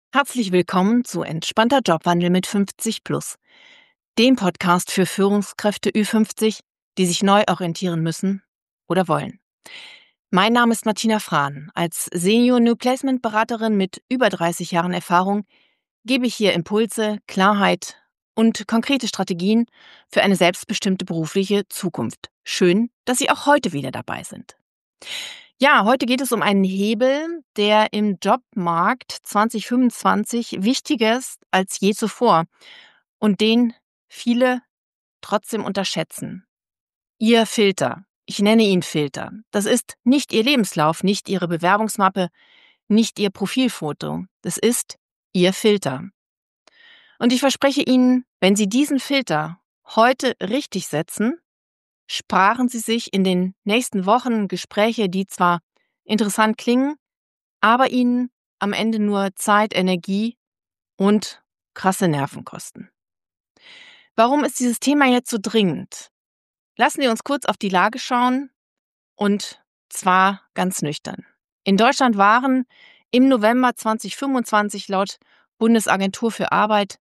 Herzlich willkommen zu Entspannter Jobwandel mit 50 plus, dem Podcast für Führungskräfte Ü50, die sich neu orientieren müssen oder wollen. Mein Name ist Martina Frahn. Als Senior New Placement Beraterin mit über 30 Jahren Erfahrung gebe ich hier Impulse, Klarheit und konkrete Strategien für eine selbstbestimmte berufliche Zukunft. Schön, dass Sie auch heute wieder dabei sind. Ja, heute geht es um einen Hebel, der im Jobmarkt 2025 wichtiger ist als je zuvor und den viele trotzdem unterschätzen. Ihr Filter. Ich nenne ihn Filter. Das ist nicht Ihr Lebenslauf, nicht Ihre Bewerbungsmappe, nicht Ihr Profilfoto. Das ist Ihr Filter. Und ich verspreche Ihnen, wenn Sie diesen Filter heute richtig setzen, sparen Sie sich in den nächsten Wochen Gespräche, die zwar interessant klingen, aber Ihnen am Ende nur Zeit, Energie und krasse Nerven kosten. Warum ist dieses Thema jetzt so dringend? Lassen Sie uns kurz auf die Lage schauen und zwar ganz nüchtern. In Deutschland waren im November 2025 laut Bundesagentur für Arbeit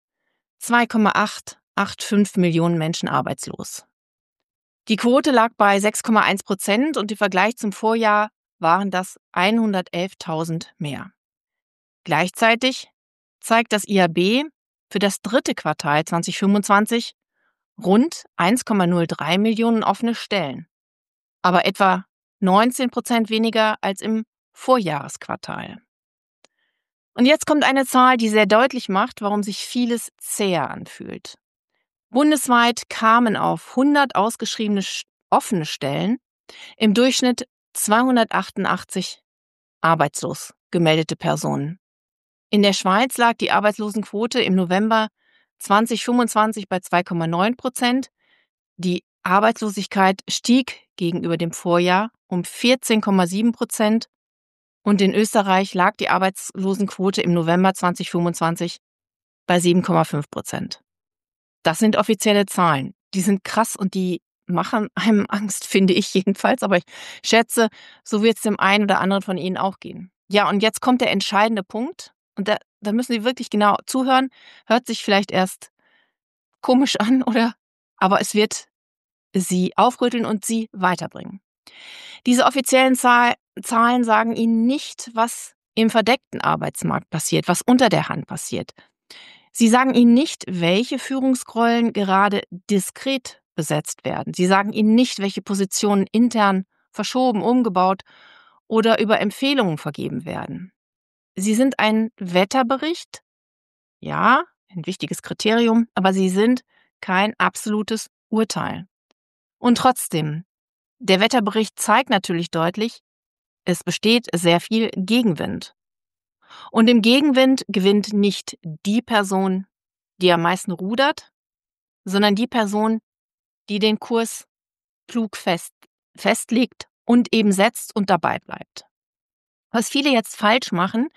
2,885 Millionen Menschen arbeitslos. Die Quote lag bei 6,1% und im Vergleich zum Vorjahr waren das 111.000 mehr. Gleichzeitig zeigt das IAB für das dritte Quartal 2025 rund 1,03 Millionen offene Stellen, aber etwa 19% weniger als im Vorjahresquartal. Und jetzt kommt eine Zahl, die sehr deutlich macht, warum sich vieles zäher anfühlt. Bundesweit kamen auf 100 ausgeschriebene offene Stellen im Durchschnitt 288 arbeitslos gemeldete Personen. In der Schweiz lag die Arbeitslosenquote im November 2025 bei 2,9%. Die Arbeitslosigkeit stieg gegenüber dem Vorjahr um 14,7% und in Österreich lag die Arbeitslosenquote im November 2025 bei 7,5%. Das sind offizielle Zahlen. Die sind krass und die machen einem Angst, finde ich jedenfalls. Aber ich schätze, so wird es dem einen oder anderen von Ihnen auch gehen. Ja, und jetzt kommt der entscheidende Punkt. Und da müssen Sie wirklich genau zuhören. Hört sich vielleicht erst komisch an, aber es wird Sie aufrütteln und Sie weiterbringen. Diese offiziellen Zahlen sagen Ihnen nicht, was im verdeckten Arbeitsmarkt passiert, was unter der Hand passiert. Sie sagen Ihnen nicht, welche Führungsrollen gerade diskret besetzt werden. Sie sagen Ihnen nicht, welche Positionen intern verschoben, umgebaut oder über Empfehlungen vergeben werden. Sie sind ein Wetterbericht, ja, ein wichtiges Kriterium, aber sie sind kein absolutes Urteil. Und trotzdem, der Wetterbericht zeigt natürlich deutlich, es besteht sehr viel Gegenwind. Und im Gegenwind gewinnt nicht die Person, die am meisten rudert, sondern die Person, die den Kurs klug festlegt und eben setzt und dabei bleibt. Was viele jetzt falsch machen,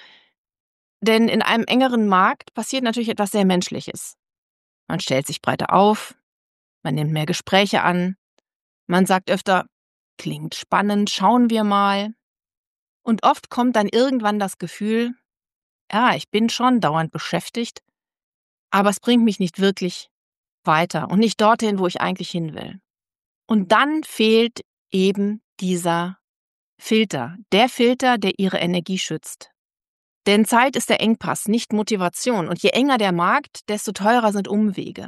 denn in einem engeren Markt passiert natürlich etwas sehr Menschliches. Man stellt sich breiter auf, man nimmt mehr Gespräche an, man sagt öfter, klingt spannend, schauen wir mal. Und oft kommt dann irgendwann das Gefühl, ja, ich bin schon dauernd beschäftigt, aber es bringt mich nicht wirklich weiter und nicht dorthin, wo ich eigentlich hin will. Und dann fehlt eben dieser Filter, der Ihre Energie schützt. Denn Zeit ist der Engpass, nicht Motivation. Und je enger der Markt, desto teurer sind Umwege.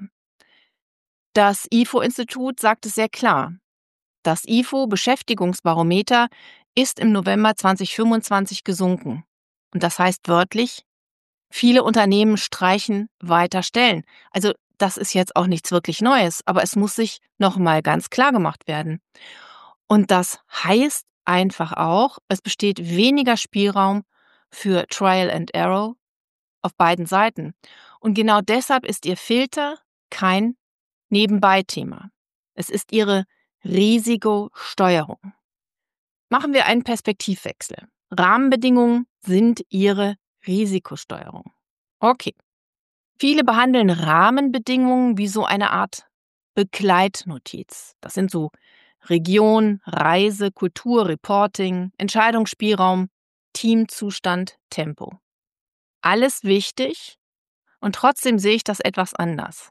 Das IFO-Institut sagt es sehr klar. Das IFO-Beschäftigungsbarometer ist im November 2025 gesunken. Und das heißt wörtlich, viele Unternehmen streichen weiter Stellen. Also das ist jetzt auch nichts wirklich Neues, aber es muss sich nochmal ganz klar gemacht werden. Und das heißt einfach auch, es besteht weniger Spielraum für Trial and Error auf beiden Seiten. Und genau deshalb ist Ihr Filter kein Nebenbei-Thema. Es ist Ihre Risikosteuerung. Machen wir einen Perspektivwechsel. Rahmenbedingungen sind Ihre Risikosteuerung. Okay. Viele behandeln Rahmenbedingungen wie so eine Art Begleitnotiz. Das sind so Region, Reise, Kultur, Reporting, Entscheidungsspielraum, Teamzustand, Tempo. Alles wichtig und trotzdem sehe ich das etwas anders.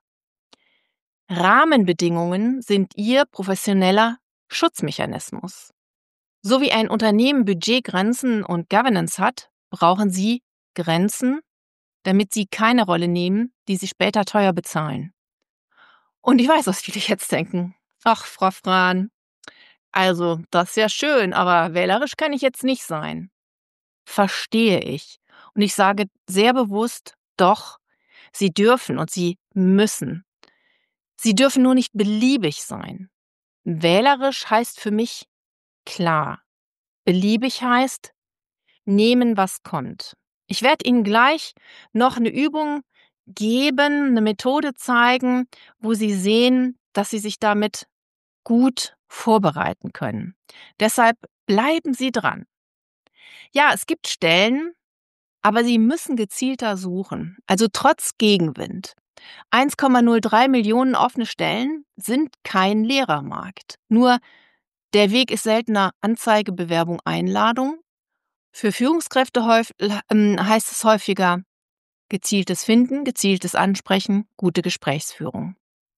Rahmenbedingungen sind Ihr professioneller Schutzmechanismus. So wie ein Unternehmen Budgetgrenzen und Governance hat, brauchen Sie Grenzen, damit Sie keine Rolle nehmen, die Sie später teuer bezahlen. Und ich weiß, was viele jetzt denken. Ach, Frau Frahn, also das ist ja schön, aber wählerisch kann ich jetzt nicht sein. Verstehe ich. Und ich sage sehr bewusst, doch, Sie dürfen und Sie müssen. Sie dürfen nur nicht beliebig sein. Wählerisch heißt für mich klar. Beliebig heißt nehmen, was kommt. Ich werde Ihnen gleich noch eine Übung geben, eine Methode zeigen, wo Sie sehen, dass Sie sich damit gut vorbereiten können. Deshalb bleiben Sie dran. Ja, es gibt Stellen, aber Sie müssen gezielter suchen, also trotz Gegenwind. 1,03 Millionen offene Stellen sind kein Lehrermarkt. Nur der Weg ist seltener Anzeige, Bewerbung, Einladung. Für Führungskräfte heißt es häufiger gezieltes Finden, gezieltes Ansprechen, gute Gesprächsführung.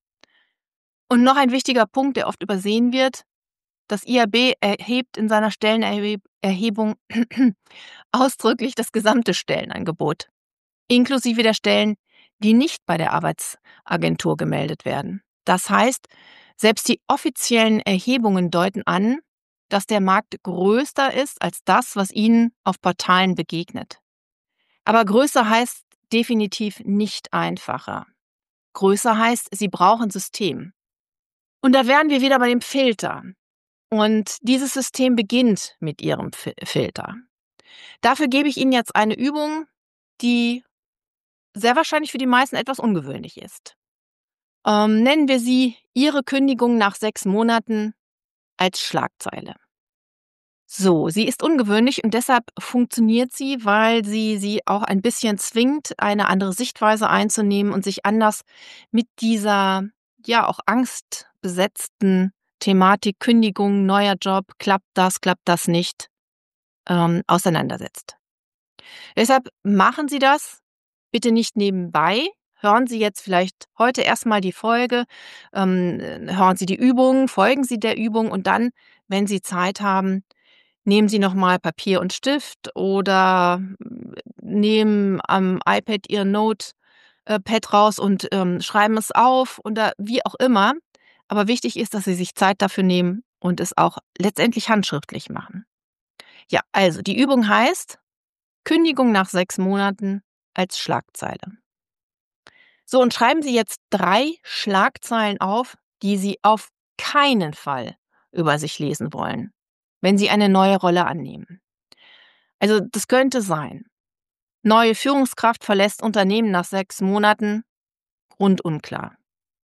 Und noch ein wichtiger Punkt, der oft übersehen wird: Das IAB erhebt in seiner Stellenerhebung ausdrücklich das gesamte Stellenangebot, inklusive der Stellen, die nicht bei der Arbeitsagentur gemeldet werden. Das heißt, selbst die offiziellen Erhebungen deuten an, dass der Markt größer ist als das, was Ihnen auf Portalen begegnet. Aber größer heißt definitiv nicht einfacher. Größer heißt, Sie brauchen System. Und da wären wir wieder bei dem Filter. Und dieses System beginnt mit Ihrem Filter. Dafür gebe ich Ihnen jetzt eine Übung, die sehr wahrscheinlich für die meisten etwas ungewöhnlich ist. Nennen wir sie Ihre Kündigung nach 6 Monaten als Schlagzeile. So, sie ist ungewöhnlich und deshalb funktioniert sie, weil sie auch ein bisschen zwingt, eine andere Sichtweise einzunehmen und sich anders mit dieser, ja, auch angstbesetzten Thematik Kündigung, neuer Job, klappt das nicht, auseinandersetzt. Deshalb machen Sie das bitte nicht nebenbei. Hören Sie jetzt vielleicht heute erstmal die Folge, hören Sie die Übung, folgen Sie der Übung und dann, wenn Sie Zeit haben, nehmen Sie noch mal Papier und Stift oder nehmen am iPad Ihr Notepad raus und schreiben es auf oder wie auch immer. Aber wichtig ist, dass Sie sich Zeit dafür nehmen und es auch letztendlich handschriftlich machen. Ja, also die Übung heißt Kündigung nach 6 Monaten als Schlagzeile. So, und schreiben Sie jetzt 3 Schlagzeilen auf, die Sie auf keinen Fall über sich lesen wollen, wenn Sie eine neue Rolle annehmen. Also, das könnte sein: Neue Führungskraft verlässt Unternehmen nach 6 Monaten, Grund unklar.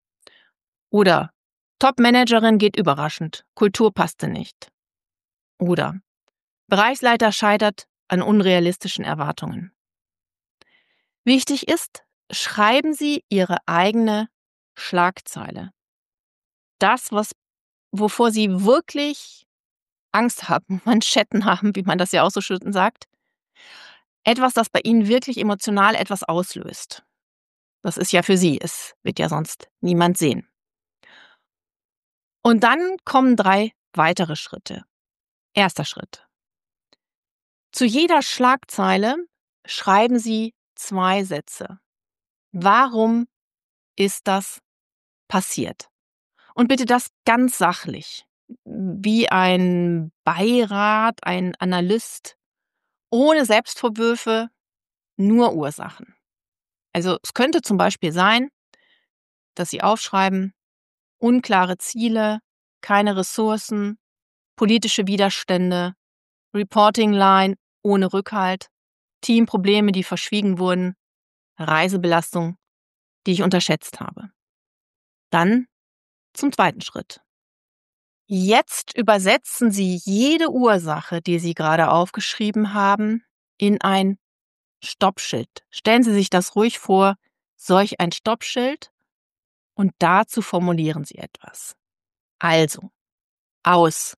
Oder Top-Managerin geht überraschend, Kultur passte nicht. Oder Bereichsleiter scheitert an unrealistischen Erwartungen. Wichtig ist, schreiben Sie Ihre eigene Schlagzeile. Das, wovor Sie wirklich Angst haben, Manschetten haben, wie man das ja auch so schön sagt. Etwas, das bei Ihnen wirklich emotional etwas auslöst. Das ist ja für Sie, es wird ja sonst niemand sehen. Und dann kommen 3 weitere Schritte. Erster Schritt: Zu jeder Schlagzeile schreiben Sie 2 Sätze. Warum ist das passiert? Und bitte das ganz sachlich, wie ein Beirat, ein Analyst, ohne Selbstvorwürfe, nur Ursachen. Also es könnte zum Beispiel sein, dass Sie aufschreiben: unklare Ziele, keine Ressourcen, politische Widerstände, Reporting-Line ohne Rückhalt, Teamprobleme, die verschwiegen wurden, Reisebelastung, die ich unterschätzt habe. Dann zum zweiten Schritt. Jetzt übersetzen Sie jede Ursache, die Sie gerade aufgeschrieben haben, in ein Stoppschild. Stellen Sie sich das ruhig vor, solch ein Stoppschild, und dazu formulieren Sie etwas. Also, aus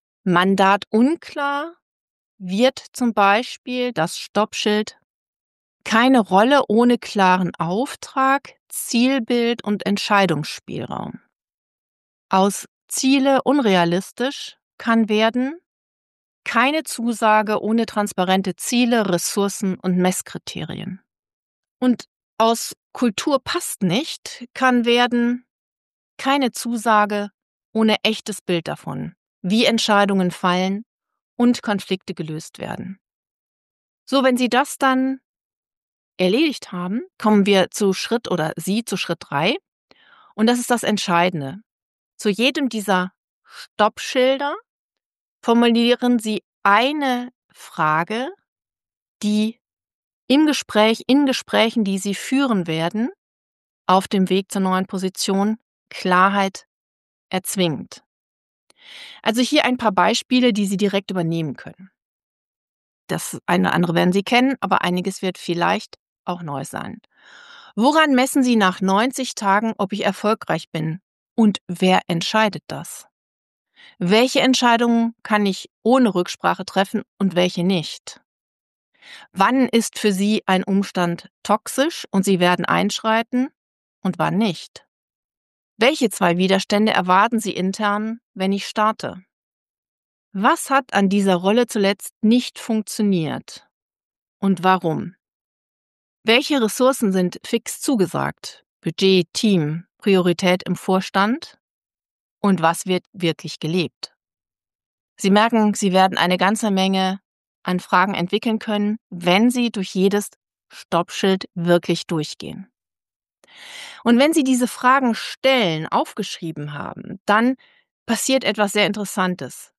Mandat unklar wird zum Beispiel das Stoppschild Keine Rolle ohne klaren Auftrag, Zielbild und Entscheidungsspielraum. Aus Ziele unrealistisch kann werden keine Zusage ohne transparente Ziele, Ressourcen und Messkriterien. Und aus Kultur passt nicht kann werden keine Zusage ohne echtes Bild davon, wie Entscheidungen fallen und Konflikte gelöst werden. So, wenn Sie das dann erledigt haben, kommen wir zu Sie zu Schritt 3. Und das ist das Entscheidende. Zu jedem dieser Stoppschilder formulieren Sie eine Frage, die in Gesprächen, die Sie führen werden, auf dem Weg zur neuen Position Klarheit erzwingt. Also hier ein paar Beispiele, die Sie direkt übernehmen können. Das eine oder andere werden Sie kennen, aber einiges wird vielleicht auch neu sein. Woran messen Sie nach 90 Tagen, ob ich erfolgreich bin? Und wer entscheidet das? Welche Entscheidungen kann ich ohne Rücksprache treffen und welche nicht? Wann ist für Sie ein Umstand toxisch und Sie werden einschreiten und wann nicht? Welche 2 Widerstände erwarten Sie intern, wenn ich starte? Was hat an dieser Rolle zuletzt nicht funktioniert und warum? Welche Ressourcen sind fix zugesagt? Budget, Team, Priorität im Vorstand? Und was wird wirklich gelebt? Sie merken, Sie werden eine ganze Menge an Fragen entwickeln können, wenn Sie durch jedes Stoppschild wirklich durchgehen. Und wenn Sie diese Fragen stellen, aufgeschrieben haben, dann passiert etwas sehr Interessantes.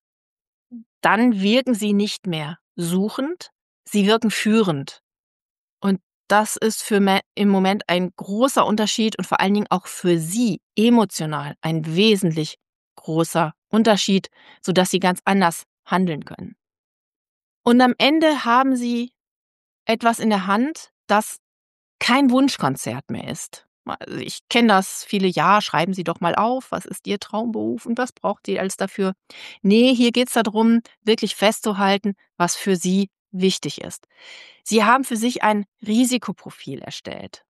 Dann wirken Sie nicht mehr suchend, Sie wirken führend. Und das ist im Moment ein großer Unterschied und vor allen Dingen auch für Sie emotional ein wesentlich großer Unterschied, sodass Sie ganz anders handeln können. Und am Ende haben Sie etwas in der Hand, das kein Wunschkonzert mehr ist. Also ich kenne das, viele, ja, schreiben Sie doch mal auf, was ist Ihr Traumberuf und was braucht ihr alles dafür? Nee, hier geht's darum, wirklich festzuhalten, was für Sie wichtig ist. Sie haben für sich ein Risikoprofil erstellt.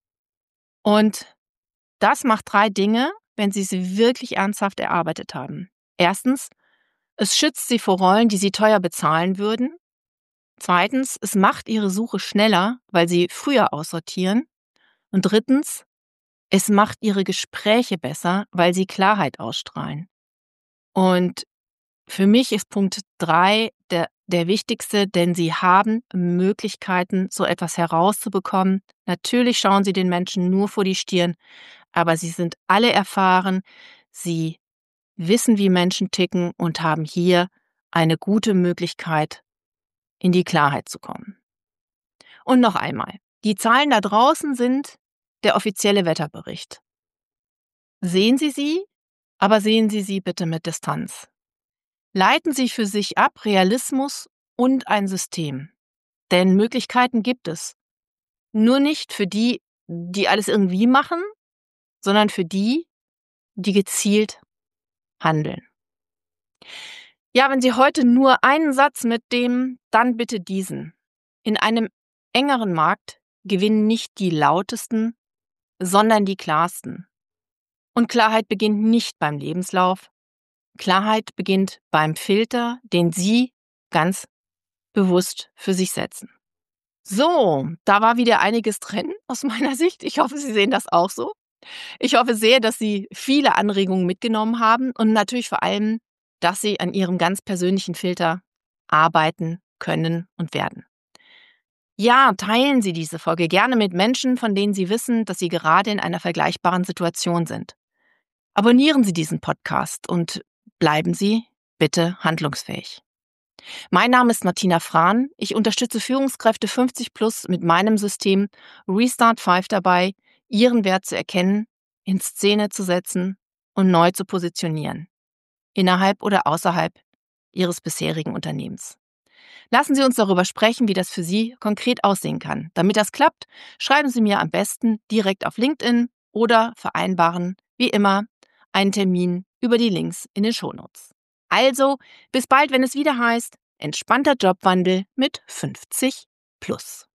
Und das macht 3 Dinge, wenn Sie sie wirklich ernsthaft erarbeitet haben. Erstens, es schützt Sie vor Rollen, die Sie teuer bezahlen würden. Zweitens, es macht Ihre Suche schneller, weil Sie früher aussortieren. Und drittens, es macht Ihre Gespräche besser, weil Sie Klarheit ausstrahlen. Und für mich ist Punkt 3 der wichtigste, denn Sie haben Möglichkeiten, so etwas herauszubekommen. Natürlich schauen Sie den Menschen nur vor die Stirn, aber Sie sind alle erfahren. Sie wissen, wie Menschen ticken und haben hier eine gute Möglichkeit, in die Klarheit zu kommen. Und noch einmal, die Zahlen da draußen sind der offizielle Wetterbericht. Sehen Sie sie, aber sehen Sie sie bitte mit Distanz. Leiten Sie für sich ab Realismus und ein System. Denn Möglichkeiten gibt es. Nur nicht für die, die alles irgendwie machen, sondern für die, die gezielt handeln. Ja, wenn Sie heute nur einen Satz mitnehmen, dann bitte diesen. In einem engeren Markt gewinnen nicht die Lautesten, sondern die Klarsten. Und Klarheit beginnt nicht beim Lebenslauf. Klarheit beginnt beim Filter, den Sie ganz bewusst für sich setzen. So, da war wieder einiges drin aus meiner Sicht. Ich hoffe, Sie sehen das auch so. Ich hoffe sehr, dass Sie viele Anregungen mitgenommen haben und natürlich vor allem, dass Sie an Ihrem ganz persönlichen Filter arbeiten können und werden. Ja, teilen Sie diese Folge gerne mit Menschen, von denen Sie wissen, dass sie gerade in einer vergleichbaren Situation sind. Abonnieren Sie diesen Podcast und bleiben Sie bitte handlungsfähig. Mein Name ist Martina Frahn. Ich unterstütze Führungskräfte 50 plus mit meinem System Restart 5 dabei, ihren Wert zu erkennen, in Szene zu setzen und neu zu positionieren. Innerhalb oder außerhalb Ihres bisherigen Unternehmens. Lassen Sie uns darüber sprechen, wie das für Sie konkret aussehen kann. Damit das klappt, schreiben Sie mir am besten direkt auf LinkedIn oder vereinbaren, wie immer, einen Termin über die Links in den Shownotes. Also, bis bald, wenn es wieder heißt, entspannter Jobwandel mit 50 plus.